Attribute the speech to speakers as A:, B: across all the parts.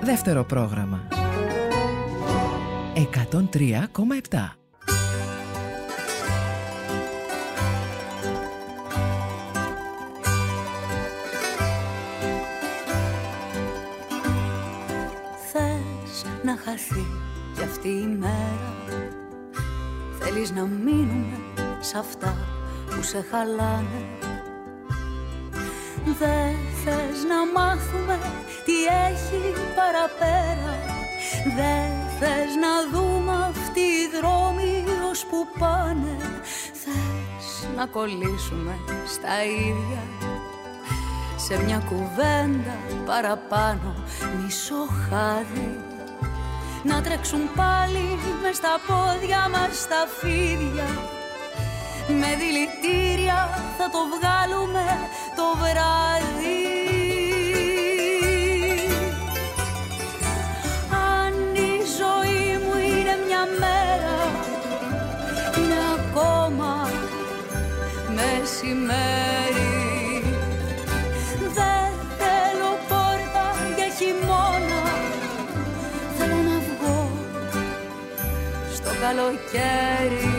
A: Δεύτερο πρόγραμμα 103,7.
B: Θες να χαθεί κι αυτή η μέρα, θέλεις να μείνουμε σ' αυτά που σε χαλάνε. Δεν θες να μάθουμε τι έχει παραπέρα, δεν θες να δούμε αυτοί οι δρόμοι ως που πάνε. Θες να κολλήσουμε στα ίδια, σε μια κουβέντα παραπάνω μισό χάδι, να τρέξουν πάλι μες στα πόδια μας τα φίδια. Με δηλητήρια θα το βγάλουμε το βράδυ. Αν η ζωή μου είναι μια μέρα, είναι ακόμα μεσημέρι. Δεν θέλω πόρτα για χειμώνα, θέλω να βγω στο καλοκαίρι.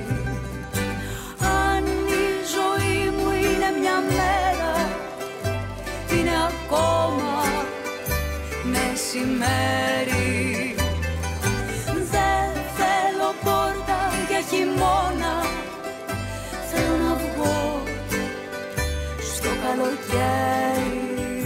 B: Ακόμα μεσημέρι. Δεν θέλω πόρτα για χειμώνα, θέλω να βγω στο καλοκαίρι.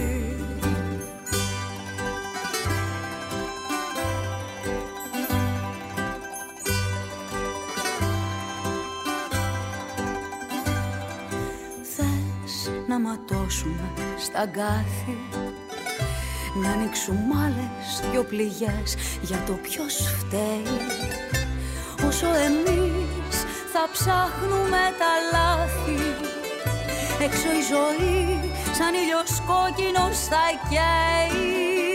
B: Θες να ματώσουμε στα αγκάθι, να ανοίξουμε άλλες δυο πληγές για το ποιος φταίει, όσο εμείς θα ψάχνουμε τα λάθη. Έξω η ζωή σαν ήλιος κόκκινος θα καίει.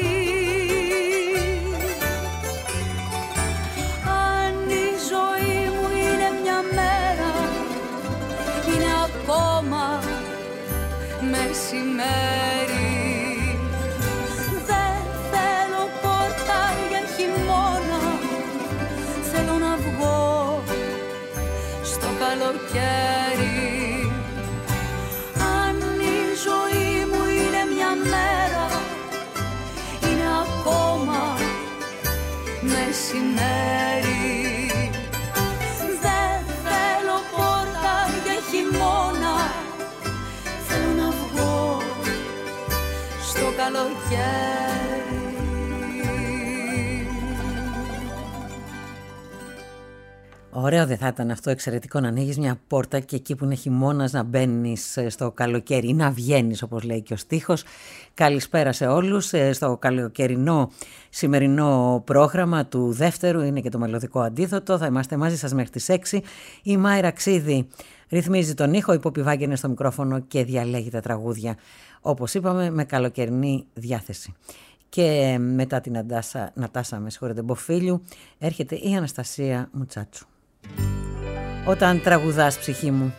B: Αν η ζωή μου είναι μια μέρα, είναι ακόμα μεσημέρι. Δεν θέλω πόρτα για χειμώνα, θέλω να βγω στο καλοκαίρι. Αν η ζωή μου είναι μια μέρα, είναι ακόμα μεσημέρι. Δεν θέλω πόρτα για χειμώνα, θέλω να βγω στο καλοκαίρι.
C: Ωραίο δεν θα ήταν αυτό, εξαιρετικό, να ανοίγεις μια πόρτα και εκεί που είναι χειμώνας να μπαίνεις στο καλοκαίρι ή να βγαίνεις, όπως λέει και ο στίχος. Καλησπέρα σε όλους στο καλοκαιρινό σημερινό πρόγραμμα του δεύτερου, είναι και το μελωδικό αντίθετο. Θα είμαστε μαζί σας μέχρι τις 6. Η Μάιρα Ξίδη ρυθμίζει τον ήχο, η Πόπη Βάγκενερ στο μικρόφωνο και διαλέγει τα τραγούδια, όπως είπαμε, με καλοκαιρινή διάθεση. Και μετά την Νατάσα Μποφίλιου έρχεται η Αναστασία Μουτσάτσου. Όταν τραγουδάς, ψυχή μου.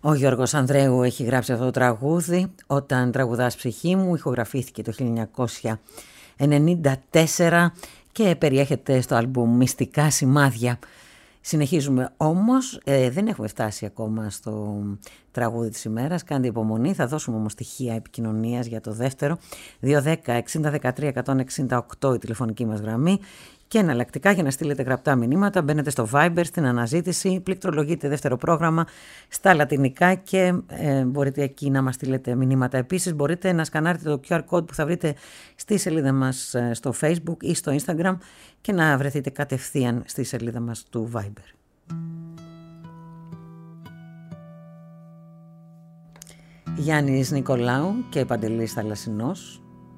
C: Ο Γιώργος Ανδρέου έχει γράψει αυτό το τραγούδι. Όταν τραγουδάς ψυχή μου, ηχογραφήθηκε το 1994 και περιέχεται στο άλμπουμ Μυστικά Σημάδια. Συνεχίζουμε όμως, δεν έχουμε φτάσει ακόμα στο τραγούδι της ημέρας, κάντε υπομονή, θα δώσουμε όμως στοιχεία επικοινωνίας για το δεύτερο. 210-60-13-168 η τηλεφωνική μας γραμμή. Και εναλλακτικά για να στείλετε γραπτά μηνύματα μπαίνετε στο Viber στην αναζήτηση, πληκτρολογείτε δεύτερο πρόγραμμα στα λατινικά και μπορείτε εκεί να μας στείλετε μηνύματα. Επίσης μπορείτε να σκανάρετε το QR code που θα βρείτε στη σελίδα μας στο Facebook ή στο Instagram και να βρεθείτε κατευθείαν στη σελίδα μας του Viber. Γιάννης Νικολάου και Παντελής Θαλασσινός.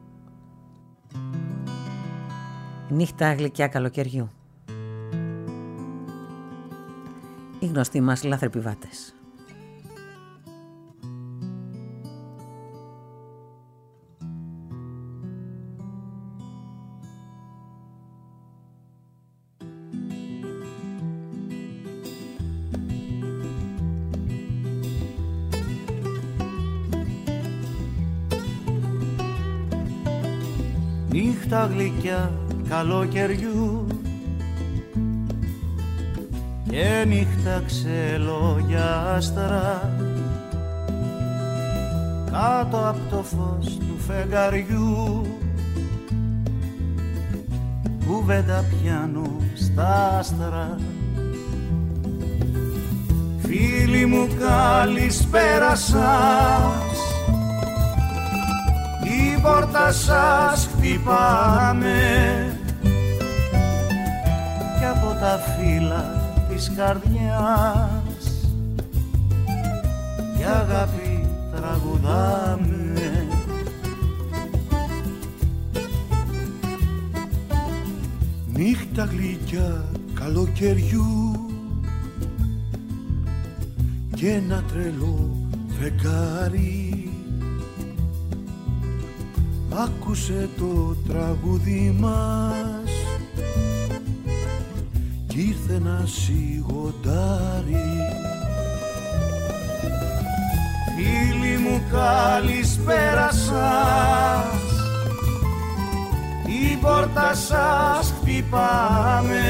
C: Νύχτα γλυκιά καλοκαιριού. Οι γνωστοί μας λάθρεπιβάτες.
D: Νύχτα γλυκιά καλοκαιριού και νύχτα ξελόγια άστρα, κάτω από το φως του φεγγαριού κουβέντα πιάνω στα άστρα. Φίλοι μου καλησπέρα σας, η πόρτα σας χτυπάμε κι από τα φύλλα της καρδιάς για αγάπη τραγουδάμε.
E: Νύχτα γλυκιά καλοκαιριού και ένα τρελό φεγγάρι άκουσε το τραγούδι μας κι ήρθε ένα σιγοντάρι.
D: Φίλοι μου καλησπέρα σας, η πόρτα σας χτυπάμε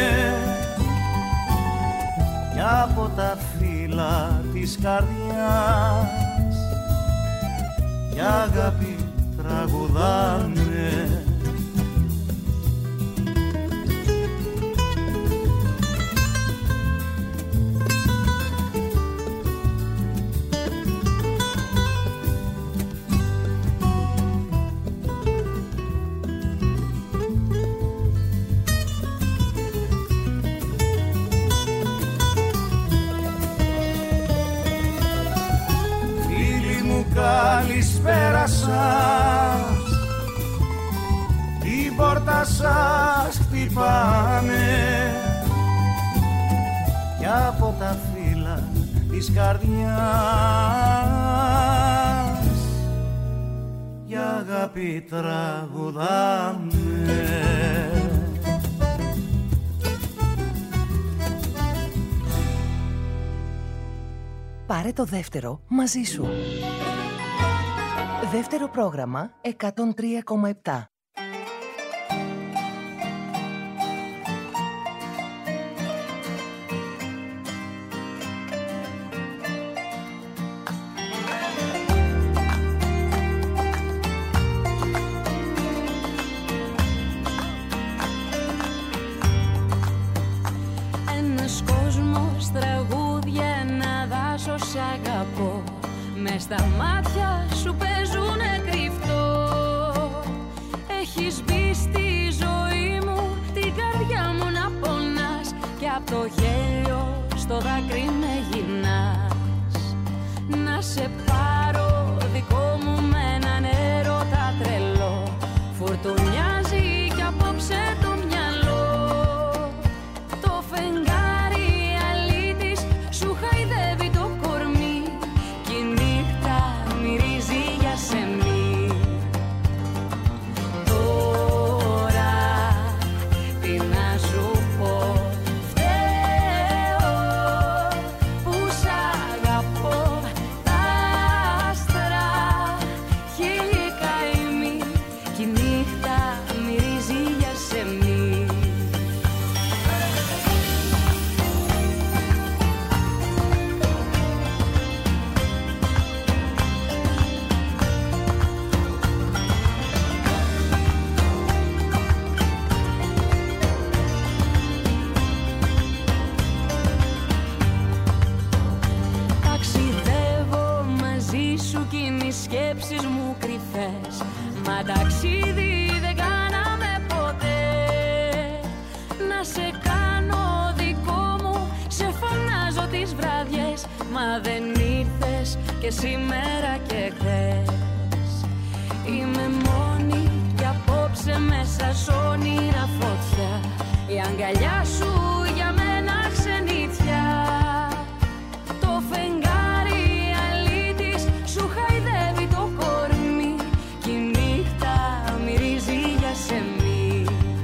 D: κι από τα φύλλα της καρδιάς για αγάπη τραγουδάμε. Φίλοι μου καλησπέρα σας, την πόρτα σας χτυπάμε κι από τα φύλλα της καρδιάς για αγάπη τραγουδάμε.
A: Πάρε το δεύτερο μαζί σου. Δεύτερο πρόγραμμα 103,7.
B: Ένας κόσμος, τραγούδια, ένα δάσος σ' αγαπώ. Μες στα μάτια σου παίζουνε κρυφτό. Έχεις μπει στη ζωή μου, την καρδιά μου να πονάς και απ' το γέλιο στο δάκρυ με γυρνάς. Να σε πάρω δικό μου με έναν έρωτα τρελό. Φουρτουνιάζει κι απόψε το μυαλό. Το φεγγάρι αλήτης σου χαϊδεύει το κορμί κι η νύχτα μυρίζει για σεμί. Τώρα τι να σου πω, φταίω που σ' αγαπώ σκέψεις μου κρυφές. Μα ταξίδι δεν κάναμε ποτέ. Να σε κάνω δικό μου, σε φωνάζω τις βραδιές. Μα δεν ήρθες και σήμερα και χθες. Είμαι μόνη κι απόψε μέσα σ' όνειρα φωτιά. Η αγκαλιά σου για μένα ξενιτιά. Το φεγγάρι αλήτης σου χαϊδεύει το κορμί. Κι η νύχτα μυρίζει για σεμί.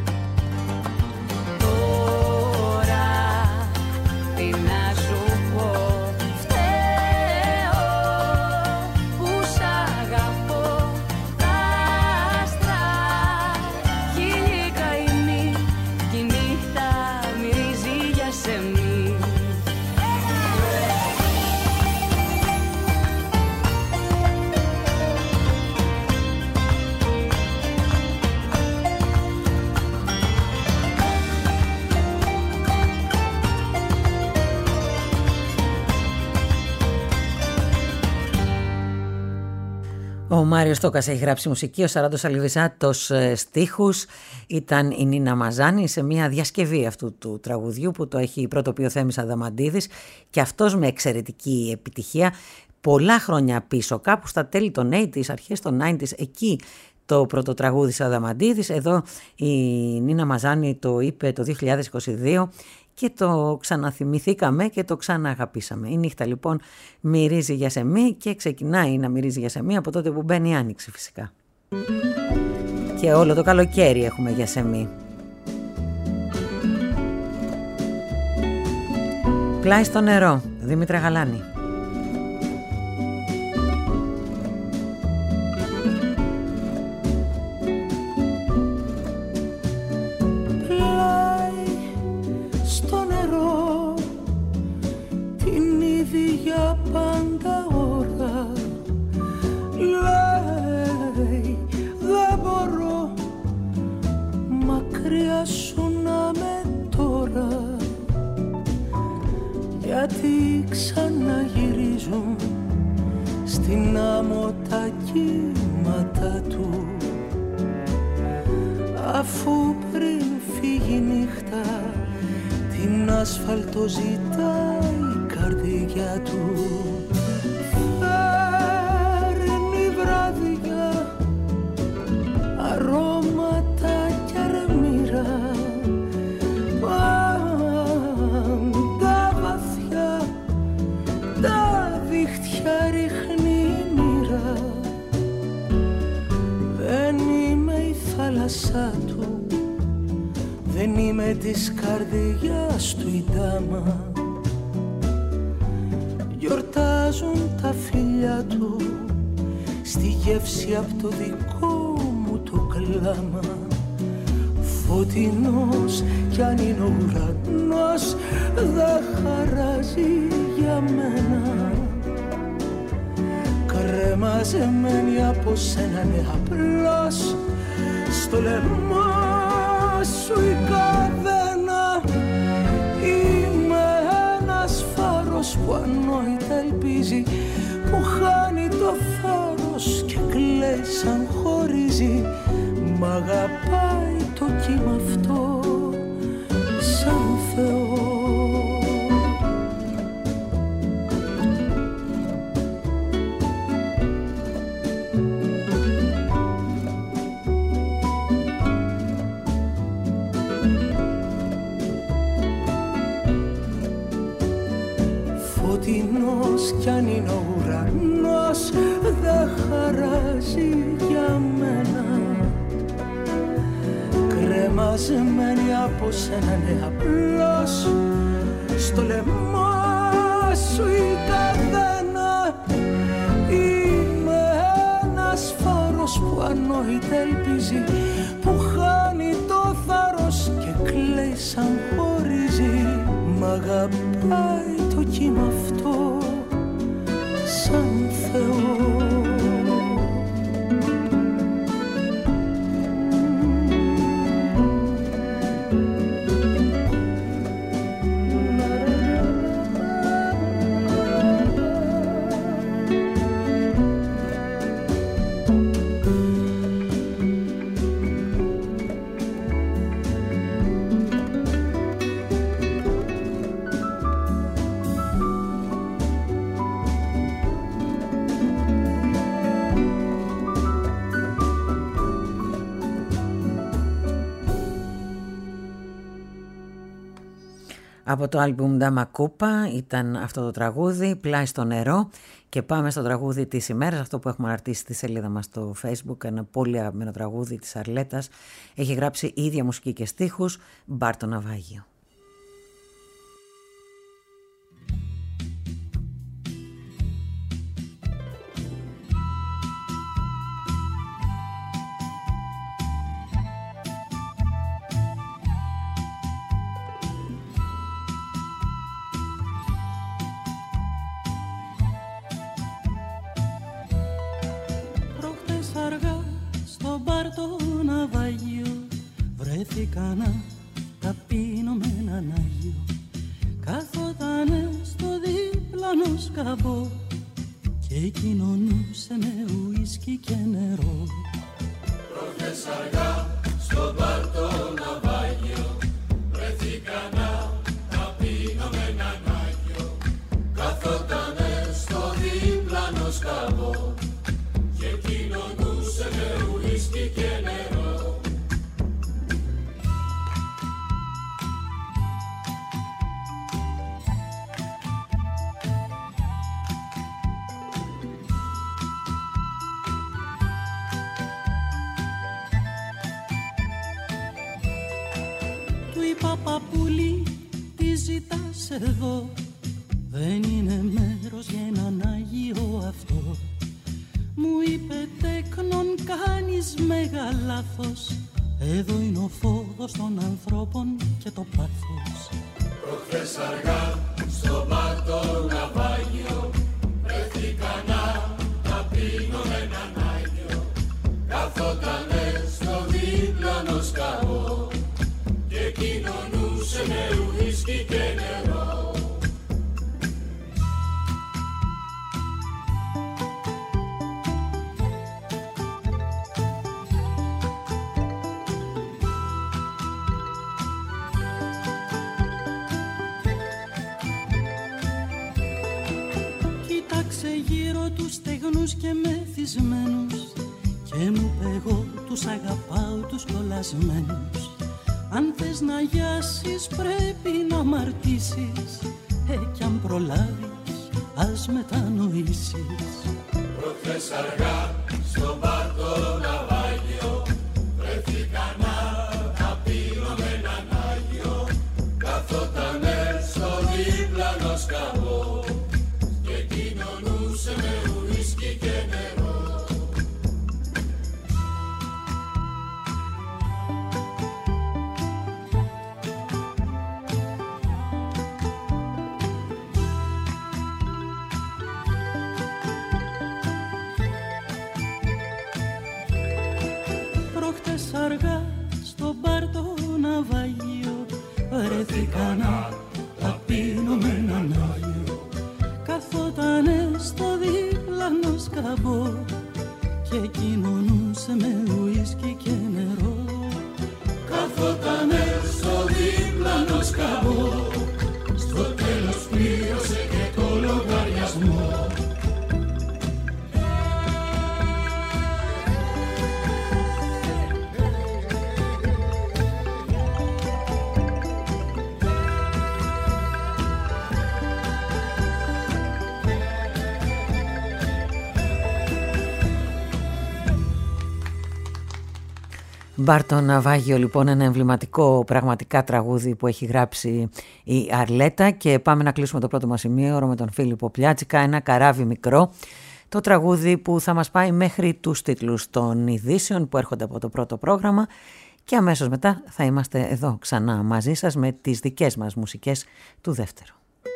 B: Τώρα τι να σου πω, φταίω που σ' αγαπώ. Τα άστρα χίλιοι καημοί κι η νύχτα μυρίζει για σεμί.
C: Ο Μάριος Τόκας έχει γράψει μουσική, ο Σαράντος Αλιβιζάτος στίχους. Ήταν η Νίνα Μαζάνη σε μια διασκευή αυτού του τραγουδιού που το έχει πρωτοποιεί ο Θέμης Αδαμαντίδης και αυτός με εξαιρετική επιτυχία πολλά χρόνια πίσω, κάπου στα τέλη των 80's, αρχές των 90's, εκεί το πρώτο τραγούδι της Αδαμαντίδης. Εδώ η Νίνα Μαζάνη το είπε το 2022 και το ξαναθυμηθήκαμε και το ξανααγαπήσαμε. Η νύχτα λοιπόν μυρίζει για σεμί και ξεκινάει να μυρίζει για σεμί από τότε που μπαίνει η άνοιξη φυσικά. Και όλο το καλοκαίρι έχουμε για σεμί. Πλάι στο νερό, Δήμητρα Γαλάνη.
E: Για πάντα ώρα λέει δεν μπορώ μακριά σου να με τώρα, γιατί ξαναγυρίζουν στην άμμο τα κύματα του, αφού πριν φύγει η νύχτα την άσφαλτο ζητάει η καρδιά του. Φέρνει βράδια, αρώματα κι αρμύρα, πάντα βαθιά τα δίχτυα ρίχνει η μοίρα. Δεν είμαι η θάλασσά του, δεν είμαι της καρδιάς του η ντάμα. Γιορτάζουν τα φιλιά του στη γεύση απ' το δικό μου το κλάμα. Φωτεινός κι αν είναι ο ουρανός δεν χαράζει για μένα. Κρεμαζεμένη από σένα είναι απλώς στο λαιμό σου η καδένα. Είμαι ένας φάρος που ανόητα ελπίζει, που χάνει το φάρος και κλαίει σαν χωρίζει. Μ' αγαπάει το κύμα αυτό σαν Θεό. Φωτεινός κι αν είναι ο ουρανός δεν χαράζει για μένα. Κρεμαζεμένη από σένα είναι απλώς στο λαιμό σου η καδένα. Είμαι ένας φάρος που ανόητα ελπίζει, που χάνει το θάρρος και κλαίει σαν χωρίζει. Μ' αγαπάει το κύμα αυτό σαν Θεό.
C: Από το άλμπουμ Ντάμα Κούπα ήταν αυτό το τραγούδι, Πλάι στο νερό. Και πάμε στο τραγούδι της ημέρας, αυτό που έχουμε αναρτήσει στη σελίδα μας στο Facebook, ένα πολύ αγαπημένο τραγούδι της Αρλέτας. Έχει γράψει η ίδια μουσική και στίχους, Μπάρ το ναυάγιο.
E: Βρέθηκα να τα πίνω με έναν Άγιο. Καθότανε στο δίπλανο σκαμπό και κοινωνούσε με ουίσκι και νερό.
F: Προχθές αργά στο μπαρ το ναυάγιο βρέθηκα να τα πίνω με έναν Άγιο. Καθότανε στο δίπλανο σκαμπό και κοινωνούσε με ουίσκι και νερό.
E: Παππούλη, τι ζητάς εδώ? Δεν είναι μέρος για έναν Άγιο αυτό. Μου είπε τέκνον κάνεις μέγα λάθος. Εδώ είναι ο φόβος των ανθρώπων και το πάθος.
F: Προχθές αργά στο μπαρ το ναυάγιο βρέθηκα να τα πίνω με έναν Άγιο. Καθότανε στο δίπλανο σκαμπό και κοινωνούσε με ουίσκι και νερό.
E: Κοίταξε γύρω τους στεγνούς και μεθυσμένους και μου είπε εγώ τους αγαπάω τους κολλασμένους. Αν θες να γιάσεις πρέπει να αμαρτήσεις, κι αν προλάβεις ας μετανοήσεις.
F: Προχθές αργά στο μπαρ το ναυάγιο βρέθηκα να τα πίνω με έναν Άγιο. Καθότανε στο δίπλανο σκαμπό και κοινωνούσε με ουίσκι και νερό.
E: Αργά στο μπαρ το ναυάγιο βρέθηκα να τα πίνω με έναν Άγιο. Καθότανε στο δίπλανο σκαμπό και κοινωνούσε με ουίσκι και νερό.
F: Καθότανε στο δίπλανο σκαμπό, στο τέλος πλήρωσε και το λογαριασμό.
C: Μπαρ το ναυάγιο, λοιπόν, ένα εμβληματικό πραγματικά τραγούδι που έχει γράψει η Αρλέτα. Και πάμε να κλείσουμε το πρώτο μας ημίωρο με τον Φίλιππο Πλιάτσικα, ένα καράβι μικρό. Το τραγούδι που θα μας πάει μέχρι τους τίτλους των ειδήσεων που έρχονται από το πρώτο πρόγραμμα. Και αμέσως μετά θα είμαστε εδώ ξανά μαζί σας με τις δικές μας μουσικές του δεύτερου.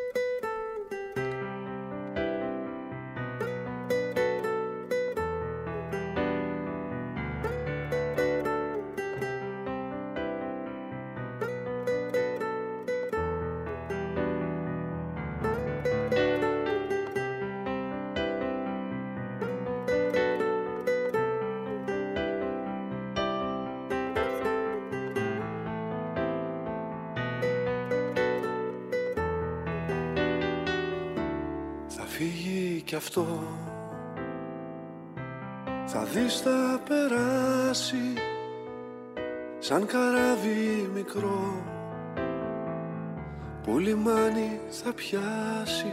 G: Κι αυτό θα δεις θα περάσει σαν καράβι μικρό που λιμάνι θα πιάσει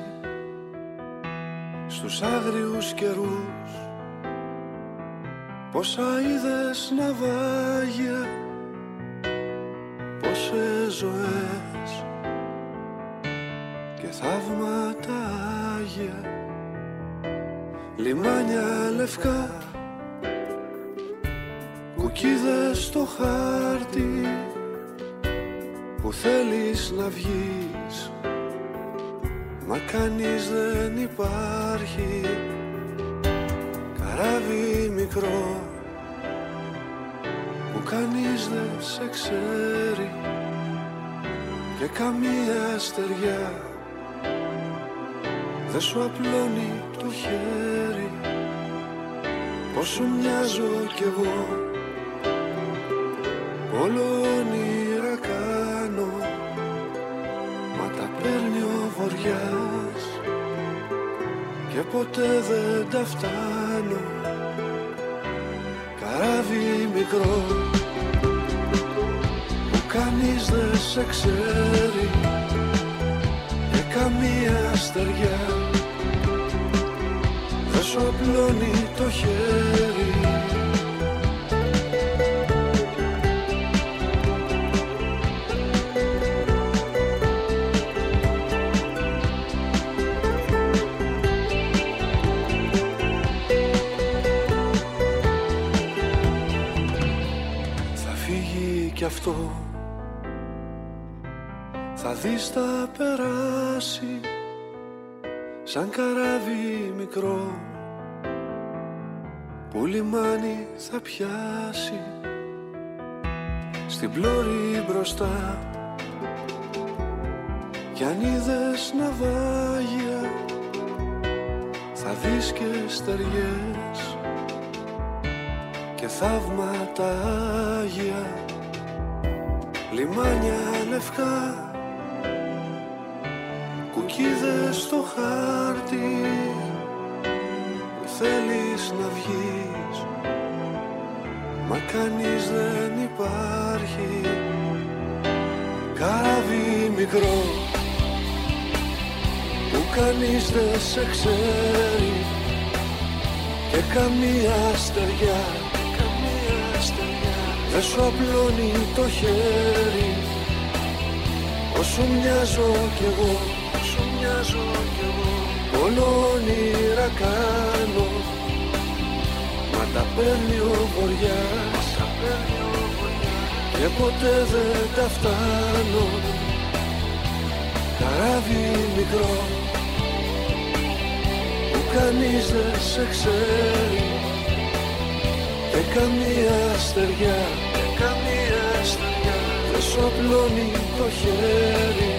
G: στους άγριους καιρούς, πόσα είδες ναυάγια, πόσες ζωές και θαύματα άγια, λιμάνια λευκά, κουκκίδες στο χάρτη που θέλεις να βγεις, μα κανείς δεν υπάρχει, καράβι μικρό που κανείς δεν σε ξέρει και καμία στεριά δεν σου απλώνει το χέρι. Πώς σου μοιάζω κι εγώ, όλο όνειρα κάνω, μα τα παίρνει ο βοριάς και ποτέ δεν τα φτάνω. Καράβι μικρό που κανείς δεν σε ξέρει και καμία στεριά δεν σου απλώνει το χέρι. Κι αυτό θα δεις θα περάσει σαν καράβι μικρό που λιμάνι θα πιάσει στην πλώρη μπροστά. Κι αν είδες ναυάγια θα δεις και στεριές και θαύματα άγια, λιμάνια λευκά, κουκκίδες στο χάρτη που θέλεις να βγεις, μα κανείς δεν υπάρχει, καράβι μικρό που κανείς δεν σε ξέρει και καμία στεριά δεν σου απλώνει το χέρι. Όσο μοιάζω κι εγώ, όσο μοιάζω κι εγώ, όλο όνειρα κάνω, μα τα παίρνει ο βοριάς και ποτέ δεν τα φτάνω. Καράβι μικρό που κανείς δεν σε ξέρει και καμία στεριά δεν σου απλώνει το χέρι.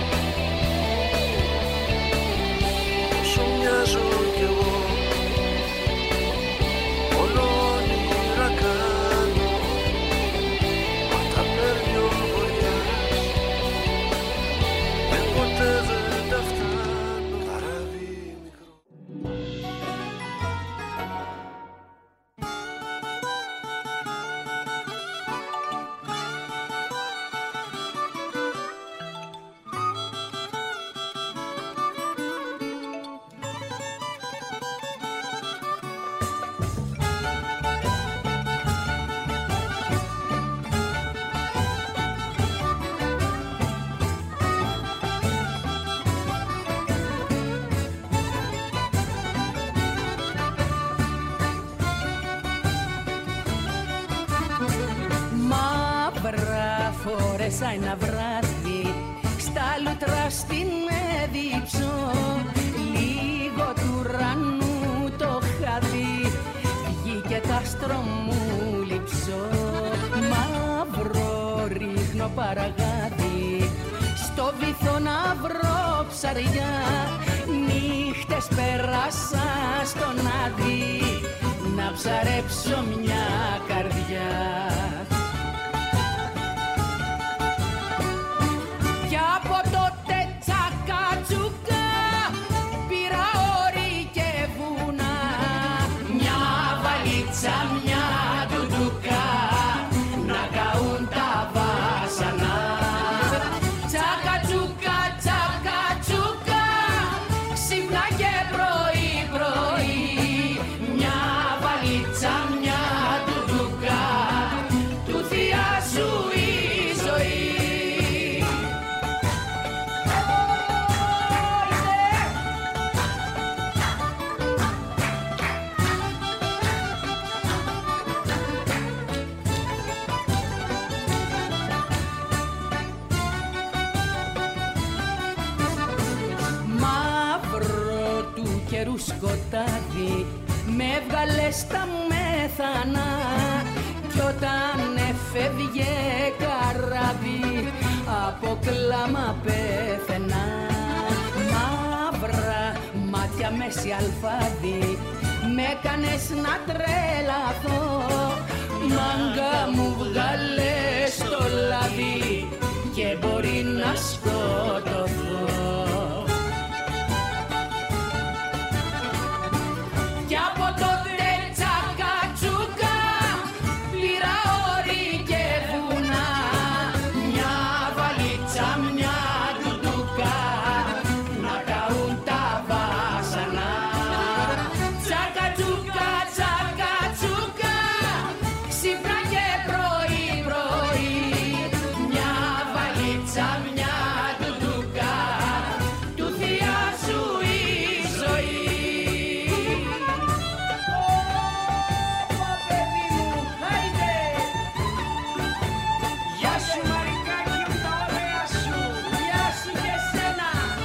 G: Όσο μοιάζω κι εγώ, όλο όνειρα κάνω, μα τα παίρνει ο βοριάς και ποτέ δεν τα φτάνω. Καράβι μικρό.
B: Φορέσα ένα βράδυ στα λούτρα στην έδειψο, λίγο του ουρανού το χαδί, βγήκε τ' άστρο μου λείψω. Μαύρο ρίχνω παραγάδι, στο βυθό να βρω ψαριά, νύχτες πέρασα στον άδει, να ψαρέψω μια καρδιά. Μια ντουντουκά να καούν τα βάσανα, τσακατσουκά όλου σκοτάδι, με έβγαλε στα μέθανα κι όταν έφευγε καράβι από κλάμα πέθαινα. Μαύρα μάτια μέση αλφάδι, με έκανες να τρελαθώ, μάγκα μου βγάλε στο λάδι και μπορεί να σκοτωθώ. Κι από τότε τσακατσούκα πλήρα όρη και βουνά, μια βαλίτσα, μια τουτούκα, να καούν τα βάσανα. Τσακατσούκα, τσακατσούκα, ξύπνα και πρωί πρωί, μια βαλίτσα, μια τουτούκα, του θεία σου η ζωή. Παιδί μου, άιντε! Γεια σου Μαρικάκη μου, τα ωραία σου! Γεια σου και σένα!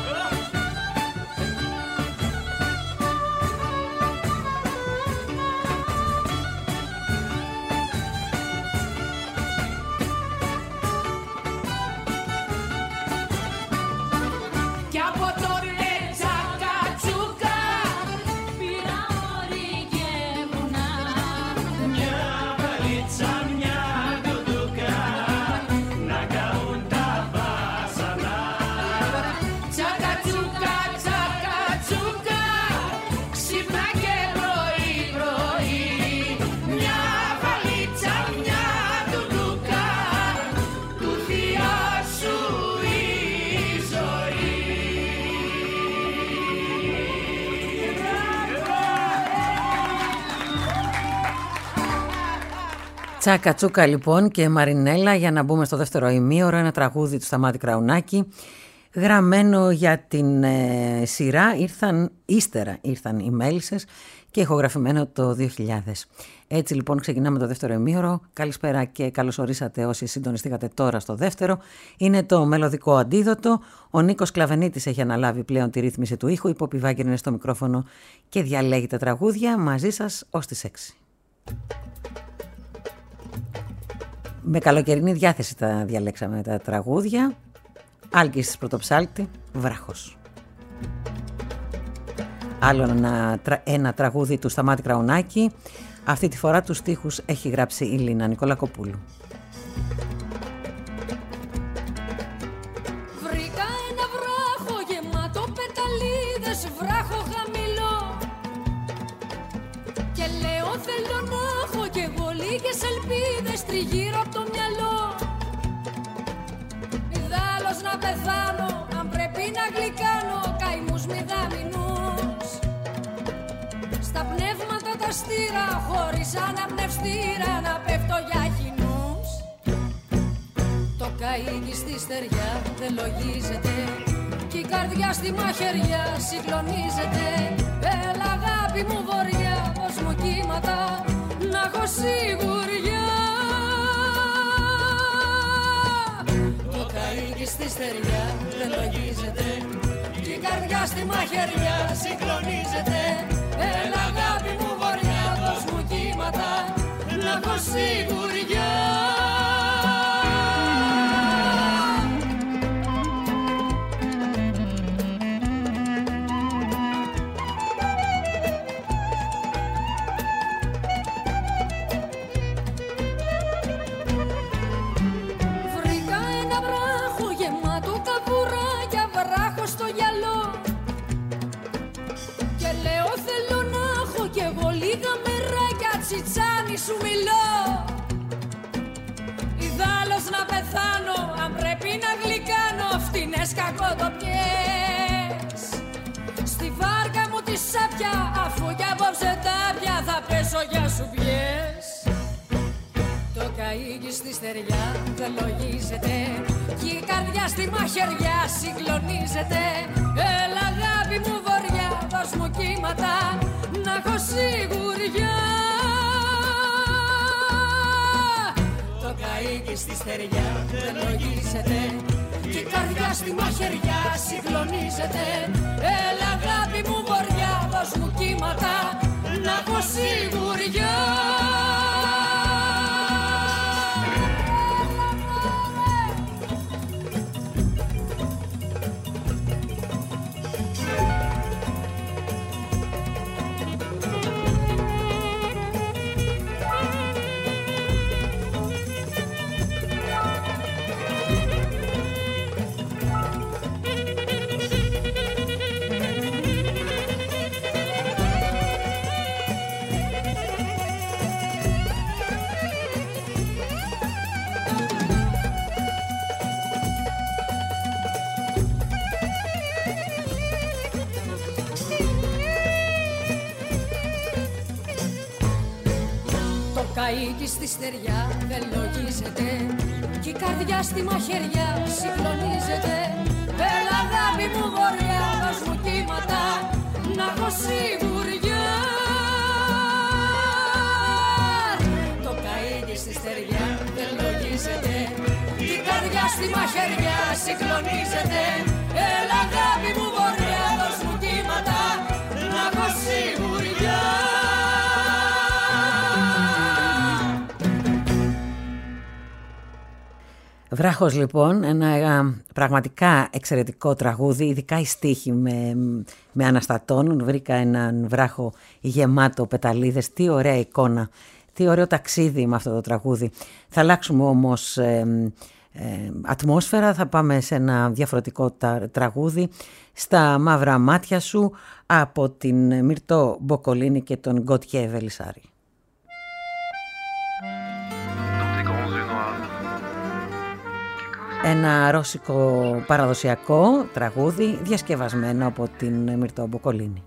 B: Κι από τότε τσακατσούκα πήρα όρη και βουνά, μια βαλίτσα, μια τουτούκα, να καούν τα βάσανα. Τσακατσούκα, τσακατσούκα, ξύπνα και πρωί πρωί, μια βαλίτσα, μια τουτούκα, του θεία σου η ζωή.
C: Τσάκα τσούκα λοιπόν και Μαρινέλα, για να μπούμε στο δεύτερο ημίωρο, ένα τραγούδι του Σταμάτη Κραουνάκη, γραμμένο για την σειρά Ύστερα ήρθαν οι Μέλισσες και ηχογραφημένο το 2000. Έτσι λοιπόν ξεκινάμε το δεύτερο ημίωρο. Καλησπέρα και καλώς ορίσατε όσοι συντονιστήκατε τώρα στο δεύτερο. Είναι το μελωδικό αντίδοτο. Ο Νίκος Κλαβενίτης έχει αναλάβει πλέον τη ρύθμιση του ήχου. Η Πόπη Βάγκερ είναι στο μικρόφωνο και διαλέγει τα τραγούδια μαζί σας ως τις 6. Με καλοκαιρινή διάθεση τα διαλέξαμε τα τραγούδια. Άλκης της Πρωτοψάλτη, Βράχος. Άλλο ένα τραγούδι του Σταμάτη Κραουνάκη. Αυτή τη φορά τους στίχους έχει γράψει η Λίνα Νικολακοπούλου.
B: Βρήκα ένα βράχο γεμάτο πεταλίδες, βράχο χαμηλό, και λέω θέλω να έχω κι εγώ λίγες ελπίδες τριγύρω από το μυαλό. Ιδάλλως να πεθάνω, αν πρέπει να γλυκάνω καημούς μηδαμινούς. Στα πνεύματα τα στήρα, χωρίς αναπνευστήρα, να πέφτω για χυνούς. Το καΐκι στη στεριά δεν λογίζεται, κι η καρδιά στη μαχαιριά συγκλονίζεται. Έλα αγάπη μου βοριά, πως μου κύματα, να έχω σιγουριά. Το καΐκι στη στεριά δεν λογίζεται, κι η καρδιά στη μαχαιριά συγκλονίζεται. Έλα αγάπη μου βοριά, πως μου κύματα, να έχω σιγουριά. Βρήκα ένα βράχο γεμάτο καβουράκια, βράχο στο γυαλό, και λέω θέλω να έχω κι εγώ λίγα μεράκια, τσιτσάνι σου μιλώ. Ιδάλλως να πεθάνω, αν πρέπει να γλυκάνω φτηνές κακοτοπιές. Στη βάρκα μου τη σάπια, αφού κι απόψε τάπια θα πέσω για σου πιές. Το καΐκι στη στεριά δεν λογίζεται, κι η καρδιά στη μαχαιριά συγκλονίζεται. Έλα αγάπη μου βοριά, δώσ' μου κύματα, να έχω σιγουριά. Το καΐκι στη στεριά δεν λογίζεται, κι η καρδιά στη μαχαιριά συγκλονίζεται. Έλα αγάπη μου βοριά, δώσ' μου κύματα να έχω σιγουριά.
H: Καΐκι στη στεριά δεν λογίζεται κι η καρδιά στη μαχαιριά συγκλονίζεται. Έλα αγάπη μου βοριά, δώσ' μου κύματα να έχω σιγουριά. Το καΐκι στη στεριά δεν λογίζεται κι η καρδιά στη μαχαιριά συγκλονίζεται. Έλα αγάπη μου βοριά, δώσ' μου κύματα να έχω σιγουριά.
C: Βράχος λοιπόν, ένα πραγματικά εξαιρετικό τραγούδι, ειδικά οι στίχοι με αναστατώνουν. Βρήκα έναν βράχο γεμάτο πεταλίδες, τι ωραία εικόνα, τι ωραίο ταξίδι με αυτό το τραγούδι. Θα αλλάξουμε όμως ατμόσφαιρα, θα πάμε σε ένα διαφορετικό τραγούδι, στα μαύρα μάτια σου, από την Μυρτώ Μποκολίνη και τον Γκοτιέ Βελισσάρη. Ένα ρώσικο παραδοσιακό τραγούδι διασκευασμένο από την Μυρτώ Μποκολίνη.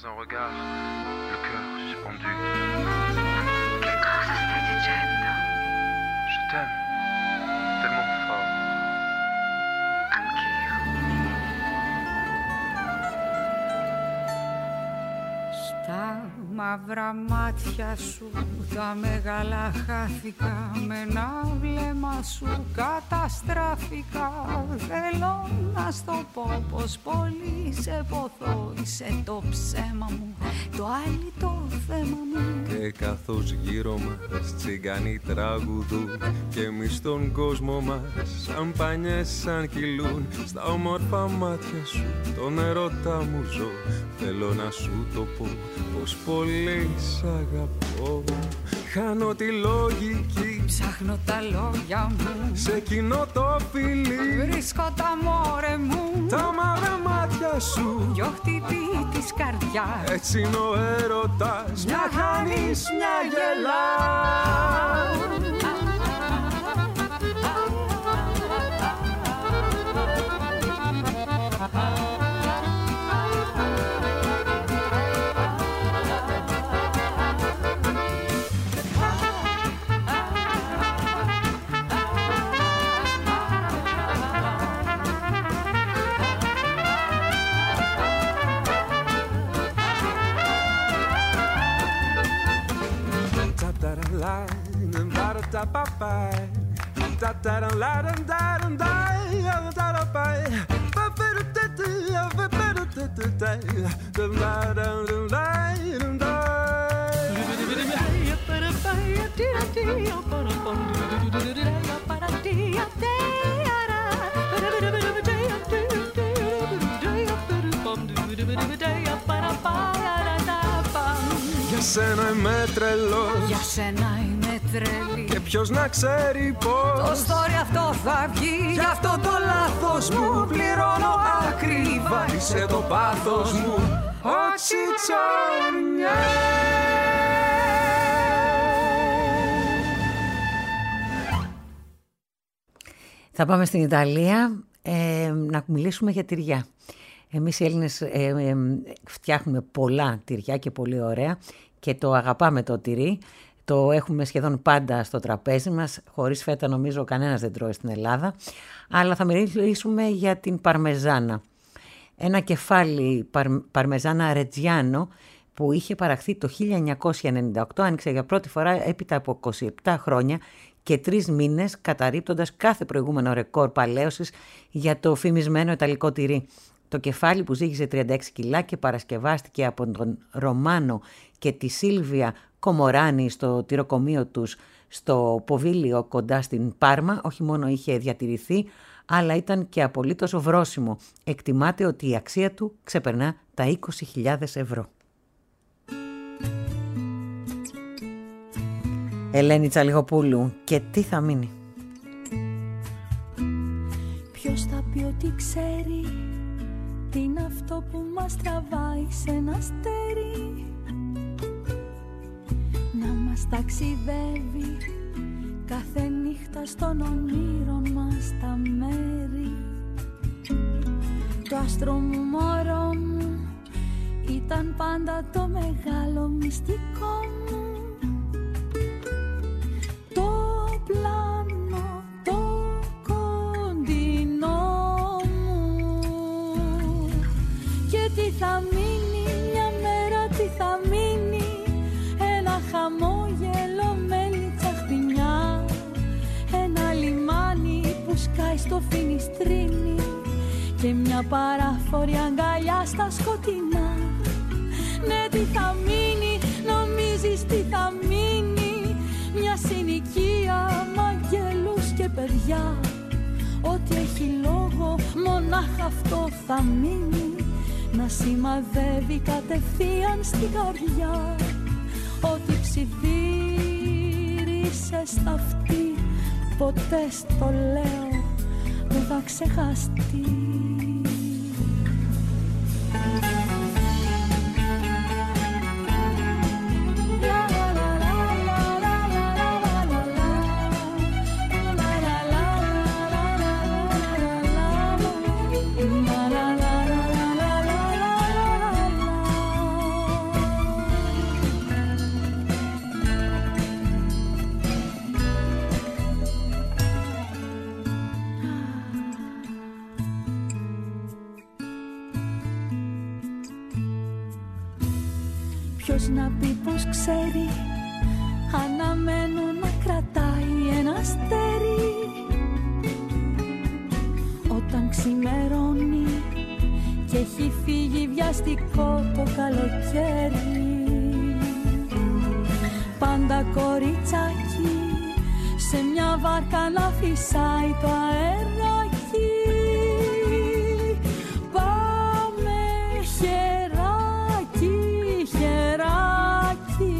I: Μαύρα μάτια σου, τα μεγάλα χάθηκα, με ένα βλέμμα σου καταστράφηκα. Θέλω να στο πω πως πολύ σε ποθώ, είσαι το ψέμα μου, το άλλο το θέμα μου.
J: Και καθώς γύρω μας τσιγκάνοι τραγουδούν και εμείς στον κόσμο μας σαν πανιές σαν κυλούν, στα όμορφα μάτια σου τον ερώτα μου ζω. Θέλω να σου το πω πως πολύ σ' αγαπώ. Χάνω τη λογική,
I: ψάχνω τα λόγια μου,
J: σε εκείνο το φιλί
I: βρίσκω τα μόρε μου,
J: τα μαύρα μάτια σου,
I: δυο χτυπή της καρδιάς.
J: Έτσι είναι ο έρωτας, μια χάνεις μια γελάς. Για σένα είμαι τρελός,
I: για σένα είμαι τρελή,
J: και ποιος να ξέρει πως
I: το story αυτό θα βγει. Γι' αυτό το λάθος μου πληρώνω ακριβά,
J: είσαι το πάθος μου, ο τσιτσόνια.
C: Θα πάμε στην Ιταλία να μιλήσουμε για τυριά. Εμείς οι Έλληνες φτιάχνουμε πολλά τυριά και πολύ ωραία και το αγαπάμε το τυρί. Το έχουμε σχεδόν πάντα στο τραπέζι μας, χωρίς φέτα νομίζω κανένας δεν τρώει στην Ελλάδα. Αλλά θα μιλήσουμε για την παρμεζάνα. Ένα κεφάλι παρμεζάνα ρετζιάνο που είχε παραχθεί το 1998, άνοιξε για πρώτη φορά έπειτα από 27 χρόνια και 3 μήνες, καταρρίπτοντας κάθε προηγούμενο ρεκόρ παλαίωσης για το φημισμένο ιταλικό τυρί. Το κεφάλι που ζύγιζε 36 κιλά και παρασκευάστηκε από τον Ρωμάνο και τη Σίλβια Κομοράνη στο τυροκομείο τους στο Ποβίλιο κοντά στην Πάρμα, όχι μόνο είχε διατηρηθεί, αλλά ήταν και απολύτως βρόσιμο. Εκτιμάται ότι η αξία του ξεπερνά τα 20.000 ευρώ. Ελένη Τσαλιγοπούλου, και τι θα μείνει?
B: Ποιος θα πει ότι ξέρει τι είναι αυτό που μας τραβάει σε ένα αστέρι, να μας ταξιδεύει κάθε νύχτα στον όνειρων μας τα μέρη. Το άστρο μου, μωρό μου, ήταν πάντα το μεγάλο μυστικό μου. Το πλάνο, το κοντινό μου. Και τι θα μείνει μια μέρα, τι θα μείνει? Ένα χαμόγελο με λιτσαχτινιά, ένα λιμάνι που σκάει στο Φινιστρίνι και μια παράφορη αγκαλιά στα σκοτεινά. Ναι, τι θα μείνει, νομίζεις τι θα μείνει? Μια συνοικία μ' αγγέλους και παιδιά. Ό,τι έχει λόγο μονάχα αυτό θα μείνει, να σημαδεύει κατευθείαν στην καρδιά. Ό,τι ψιθύρισες στα αυτή, ποτέ στο λέω δεν θα ξεχαστεί. Ποιος να πει πως ξέρει, αναμένω να κρατάει ένα αστέρι. Όταν ξημερώνει και έχει φύγει βιαστικό το καλοκαίρι, πάντα κοριτσάκι σε μια βάρκα να φυσάει το αεράκι. Πάμε χεράκι, χεράκι.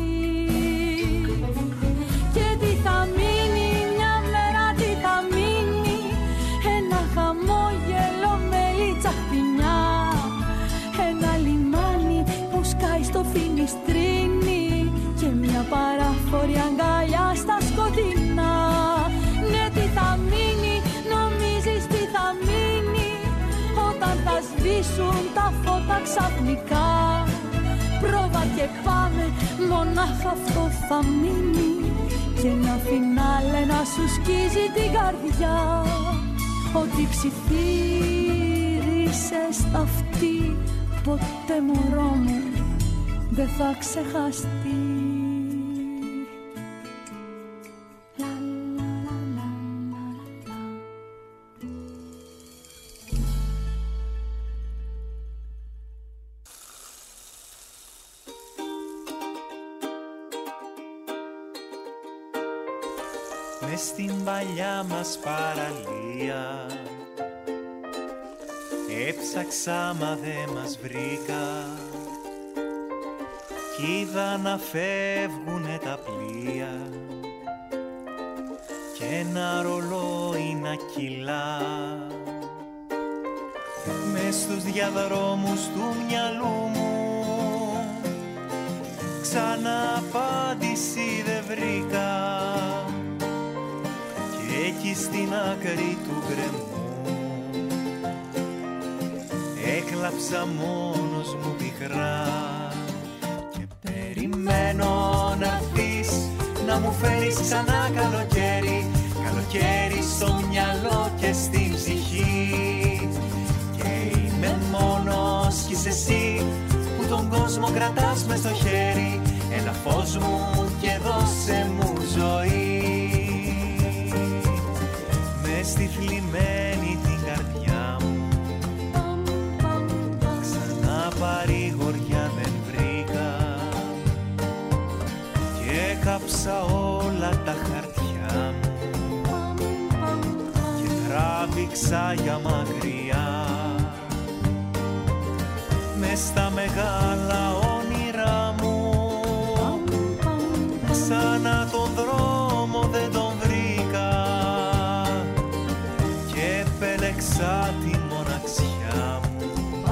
B: Και τι θα μείνει μια μέρα, τι θα μείνει? Ένα χαμόγελο με λιτσαχτινιά, ένα λιμάνι που σκάει στο Φινιστρίνι και μια παράφορη αγκαλιά στα σκοτεινά. Ναι, τι θα μείνει, νομίζεις τι θα μείνει? Όταν θα σβήσουν τα φώτα ξαφνικά, πρόβα και πάμε, μονάχα αυτό θα μείνει. Και ένα φινάλε να σου σκίζει την καρδιά. Ότι ψιθύρισες αυτή, ποτέ μωρό μου δεν θα ξεχαστεί.
D: Μες στην παλιά μας παραλία έψαξα μα δε μας βρήκα, κι είδα να φεύγουνε τα πλοία και ένα ρολόι να κυλά. Μες στους διαδρόμους του μυαλού μου ξανά απάντηση δεν βρήκα, και εκεί στην άκρη του γκρεμού έκλαψα μόνος μου πικρά. Και περιμένω να έρθεις, να μου φέρεις ξανά καλοκαίρι, καλοκαίρι στο μυαλό και στην ψυχή. Και είμαι μόνος κι είσαι εσύ που τον κόσμο κρατάς μες στο χέρι. Έλα φως μου και δώσε μου ζωή. Μες στη θλιμμένη την καρδιά μου κάψα όλα τα χαρτιά μου και τράβηξα για μακριά μες στα μεγάλα όνειρά μου. Ξανά τον δρόμο δεν τον βρήκα και επέλεξα τη μοναξιά μου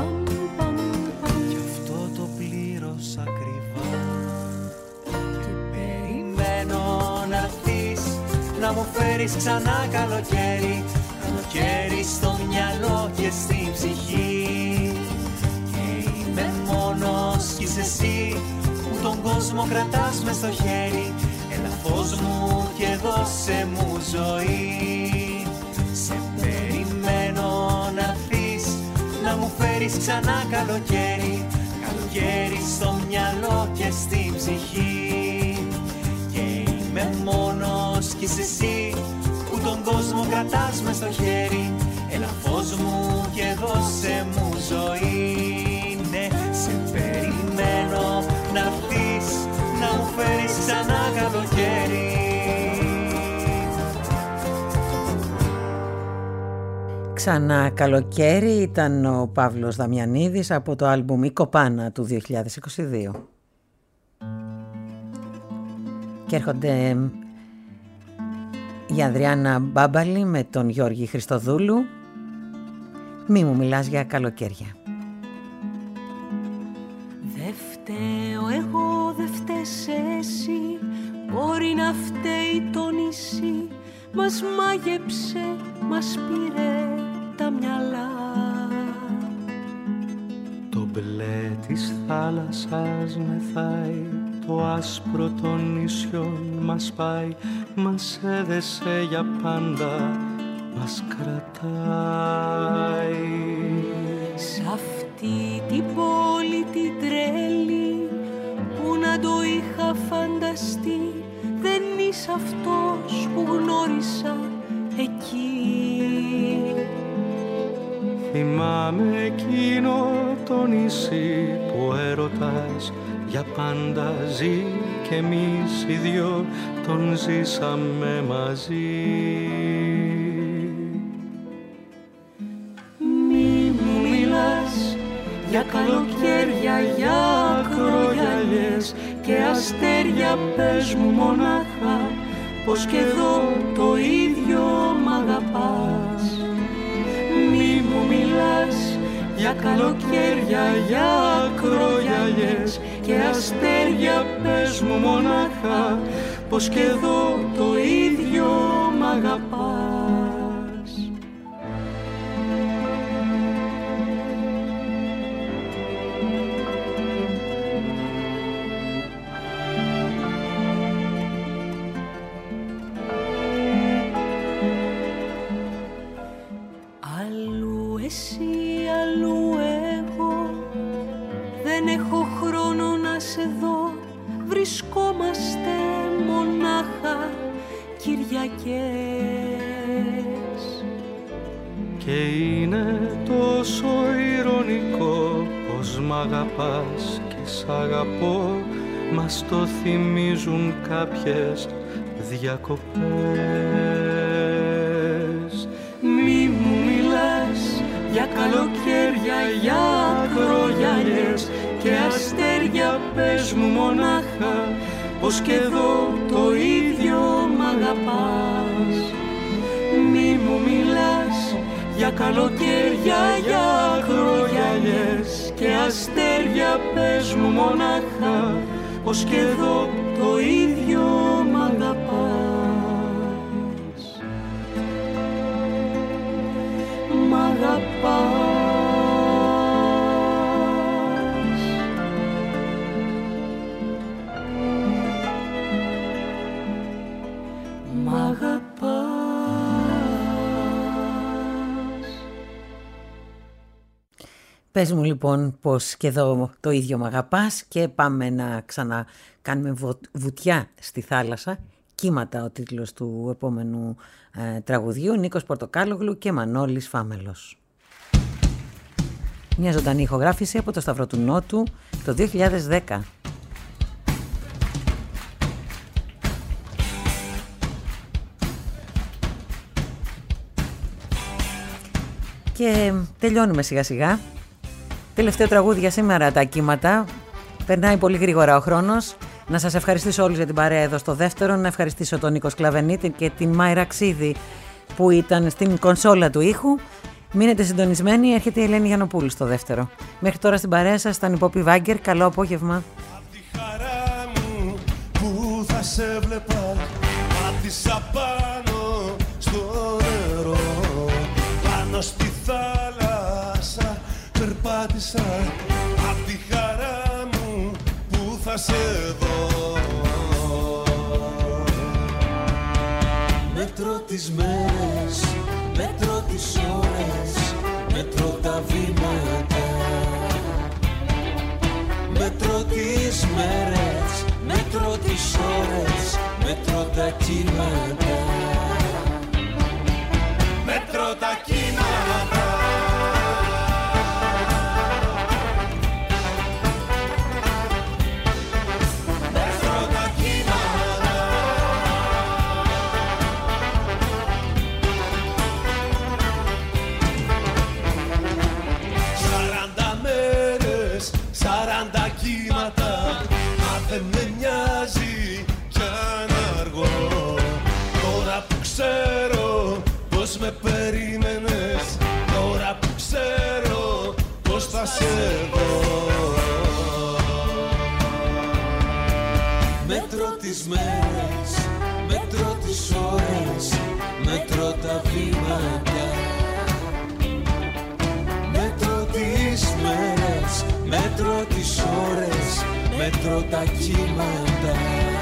D: κι αυτό το πλήρωσα ακριβά. Και περιμένω να έρθεις να μου φέρεις ξανά καλοκαίρι, καλοκαίρι στο μυαλό και στην ψυχή. Και είμαι μόνος κι είσαι εσύ που τον κόσμο κρατάς μες στο χέρι. Έλα φως μου και δώσε μου ζωή. Σε περιμένω να έρθεις να μου φέρεις ξανά καλοκαίρι, καλοκαίρι στο μυαλό και στην ψυχή. Και είμαι μόνος κι είσαι εσύ που τον κόσμο κρατάς μες στο χέρι. Έλα φως μου και δώσε μου ζωή. Ναι, σε περιμένω να έρθεις να μου φέρεις ξανά καλοκαίρι.
C: Ξανά καλοκαίρι ήταν ο Παύλος Δαμιανίδης από το άλμπουμ «Η Κοπάνα» του 2022. Και έρχονται η Ανδριάννα Μπάμπαλη με τον Γιώργη Χριστοδούλου. Μη μου μιλάς για καλοκαίρια.
K: Δε φταίω εγώ, δε φταίς εσύ, μπορεί να φταίει το νησί. Μας μάγεψε, μας πήρε τα μυαλά.
L: Το μπλε της θάλασσας μεθάει, το άσπρο των νησιών μας πάει. Μας έδεσε για πάντα, μας κρατάει.
K: Σ' αυτή την πόλη την τρέλη που να το είχα φανταστεί, δεν είσαι αυτός που γνώρισα εκεί.
L: Θυμάμαι εκείνο το νησί που έρωτας για πάντα ζει και εμείς οι δυο τον ζήσαμε μαζί.
K: Μη μου μιλάς για καλοκαίρια, για ακρογιαλιές και αστέρια, πες μου μονάχα πως και εδώ το ίδιο μ' αγαπάς. Μη μου μιλάς για καλοκαίρια, για ακρογιαλιές και αστέρια, πες μου μονάχα πως και εδώ το ίδιο μ' αγαπάς. Αλλού εσύ, αλλού εγώ, δεν έχω χρόνο να σε δω. Βρισκόμαστε μονάχα Κυριακές.
L: Και είναι τόσο ηρωνικό πως μ' αγαπάς και σ' αγαπώ. Μας το θυμίζουν κάποιες διακοπές.
K: Μη μου μιλάς για καλοκαίρια, για ακρογιαλιές και αστέρια, πες μου μονάχα πως και εδώ το ίδιο μ' αγαπάς. Μη μου μιλάς για καλοκαίρια, για ακρογιαλιές και αστέρια, πες μου μονάχα πως και εδώ το ίδιο μ' αγαπάς. Μ' αγαπάς. Μ' αγαπάς.
C: Πες μου λοιπόν πως και εδώ το ίδιο μ' αγαπάς και πάμε να ξανακάνουμε βουτιά στη θάλασσα. Κύματα ο τίτλος του επόμενου τραγουδιού, Νίκος Πορτοκάλογλου και Μανώλης Φάμελος. Μια ζωντανή ηχογράφηση από το Σταυρό του Νότου το 2010. Και τελειώνουμε σιγά σιγά. Τελευταίο τραγούδι για σήμερα, τα κύματα. Περνάει πολύ γρήγορα ο χρόνος. Να σας ευχαριστήσω όλους για την παρέα εδώ στο δεύτερο. Να ευχαριστήσω τον Νίκο Σκλαβενίτη και την Μάιρα Ξίδη που ήταν στην κονσόλα του ήχου. Μείνετε συντονισμένοι, έρχεται η Ελένη Γιαννοπούλου στο δεύτερο. Μέχρι τώρα στην παρέα σας ήταν η Πόπη Βάγκερ. Καλό απόγευμα.
G: Απ' τη χαρά μου που θα σε βλέπα, πάτησα πάνω στο νερό, πάνω στη θάλασσα περπάτησα. Απ' τη χαρά μου που θα σε δω, μέτρω τις μέρες, μέτρω τις ώρες, μέτρω τα βήματα, μέτρω τις μέρες, μέτρω τις ώρες, μέτρω τα κύματα, μέτρω τα κύματα. Δεν με νοιάζει κι αν αργώ, τώρα που ξέρω πως με περίμενες, τώρα που ξέρω πως θα σε δω. Μέτρω τις μέρες, μέτρω τις ώρες, μέτρω τα βήματα, μέτρω τις μέρες, μέτρω τις ώρες, μέτρω τα κύματα,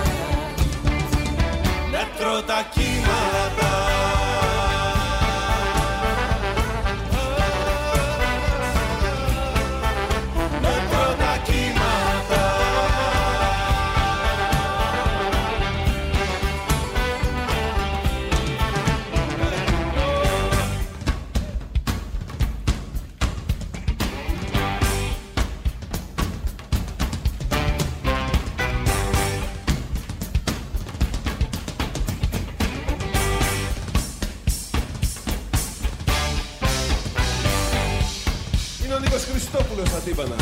G: μέτρω τα κύματα. Μέτρω τα κύματα. Χριστόπουλος στα τύμπανα.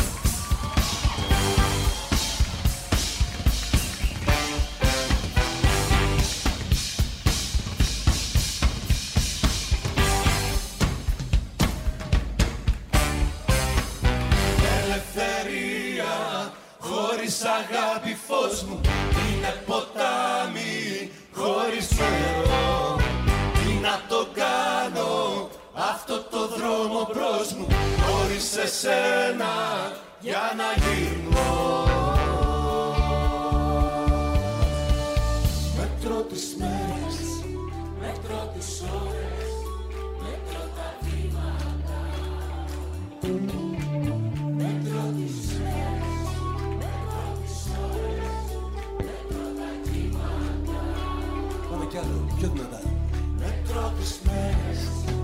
G: Ελευθερία χωρίς αγάπη, φως μου είναι ποτάμι χωρίς νερό. Τι να το κάνω αυτό το δρόμο μπρος μου, χωρίς εσένα για να γυρνώ. Μέτρω τις μέρες, μέτρω τις ώρες, μέτρω τα βήματα, μέτρω τις μέρες, μέτρω τις ώρες, μέτρω τα κύματα. Πάμε κι άλλο, πιο δυνατά. Μέτρω τις μέρες,